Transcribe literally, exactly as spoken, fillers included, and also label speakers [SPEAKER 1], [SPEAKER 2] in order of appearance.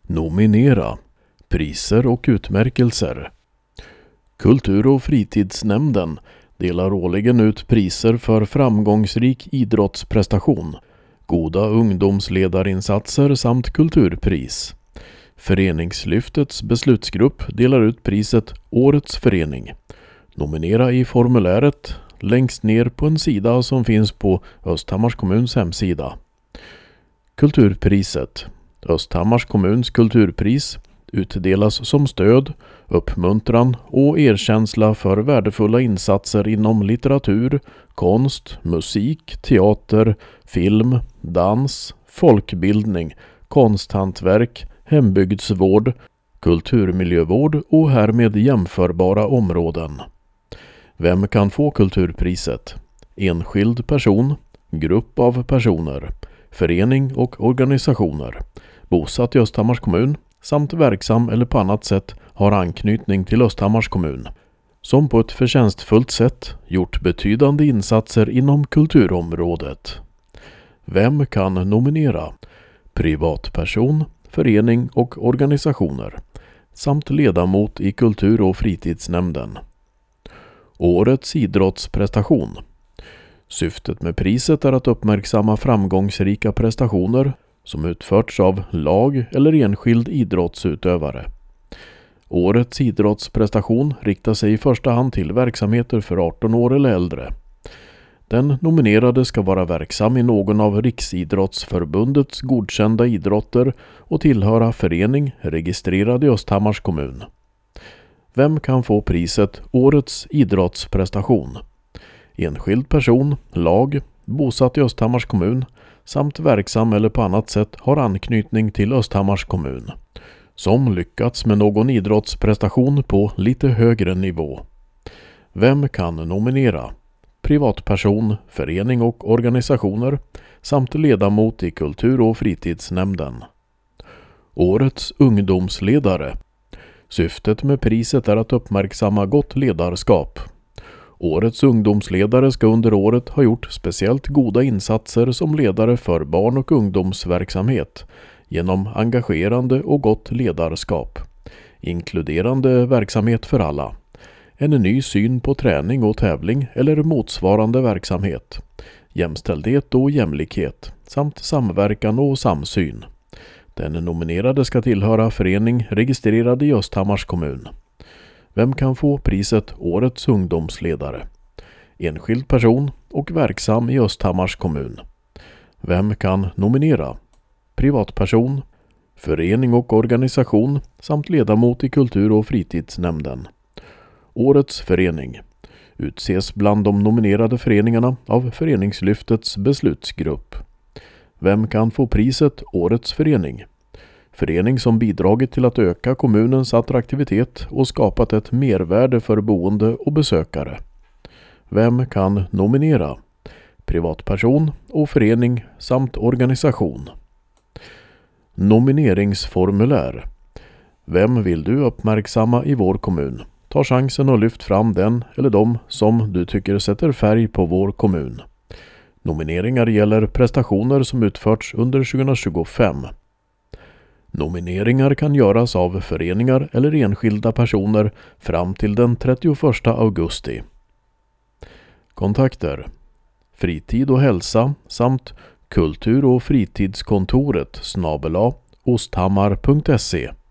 [SPEAKER 1] Nominera. Priser och utmärkelser. Kultur- och fritidsnämnden delar årligen ut priser för framgångsrik idrottsprestation, goda ungdomsledarinsatser samt kulturpris. Föreningslyftets beslutsgrupp delar ut priset Årets förening. Nominera i formuläret längst ner på en sida som finns på Östhammars kommuns hemsida. Kulturpriset. Östhammars kommuns kulturpris utdelas som stöd, uppmuntran och erkänsla för värdefulla insatser inom litteratur, konst, musik, teater, film, dans, folkbildning, konsthantverk, hembygdsvård, kulturmiljövård och härmed jämförbara områden. Vem kan få kulturpriset? Enskild person, grupp av personer, förening och organisationer, bosatt i Östhammars kommun samt verksam eller på annat sätt har anknytning till Östhammars kommun, som på ett förtjänstfullt sätt gjort betydande insatser inom kulturområdet. Vem kan nominera? Privatperson, förening och organisationer samt ledamot i kultur- och fritidsnämnden. Årets idrottsprestation. Syftet med priset är att uppmärksamma framgångsrika prestationer som utförts av lag eller enskild idrottsutövare. Årets idrottsprestation riktar sig i första hand till verksamheter för arton år eller äldre. Den nominerade ska vara verksam i någon av Riksidrottsförbundets godkända idrotter och tillhöra förening registrerad i Östhammars kommun. Vem kan få priset Årets idrottsprestation? Enskild person, lag, bosatt i Östhammars kommun samt verksam eller på annat sätt har anknytning till Östhammars kommun, som lyckats med någon idrottsprestation på lite högre nivå. Vem kan nominera? Privatperson, förening och organisationer samt ledamot i kultur- och fritidsnämnden. Årets ungdomsledare. Syftet med priset är att uppmärksamma gott ledarskap. Årets ungdomsledare ska under året ha gjort speciellt goda insatser som ledare för barn- och ungdomsverksamhet genom engagerande och gott ledarskap, inkluderande verksamhet för alla, en ny syn på träning och tävling eller motsvarande verksamhet, jämställdhet och jämlikhet samt samverkan och samsyn. Den nominerade ska tillhöra förening registrerad i Östhammars kommun. Vem kan få priset Årets ungdomsledare? Enskild person och verksam i Östhammars kommun. Vem kan nominera? Privatperson, förening och organisation samt ledamot i kultur- och fritidsnämnden. Årets förening utses bland de nominerade föreningarna av Föreningslyftets beslutsgrupp. Vem kan få priset Årets förening? Förening som bidragit till att öka kommunens attraktivitet och skapat ett mervärde för boende och besökare. Vem kan nominera? Privatperson och förening samt organisation. Nomineringsformulär. Vem vill du uppmärksamma i vår kommun? Ta chansen och lyft fram den eller de som du tycker sätter färg på vår kommun. Nomineringar gäller prestationer som utförts under tjugohundratjugofem. Nomineringar kan göras av föreningar eller enskilda personer fram till den trettioförsta augusti. Kontakter: Fritid och hälsa samt kultur- och fritidskontoret snabel-a osthammar punkt se.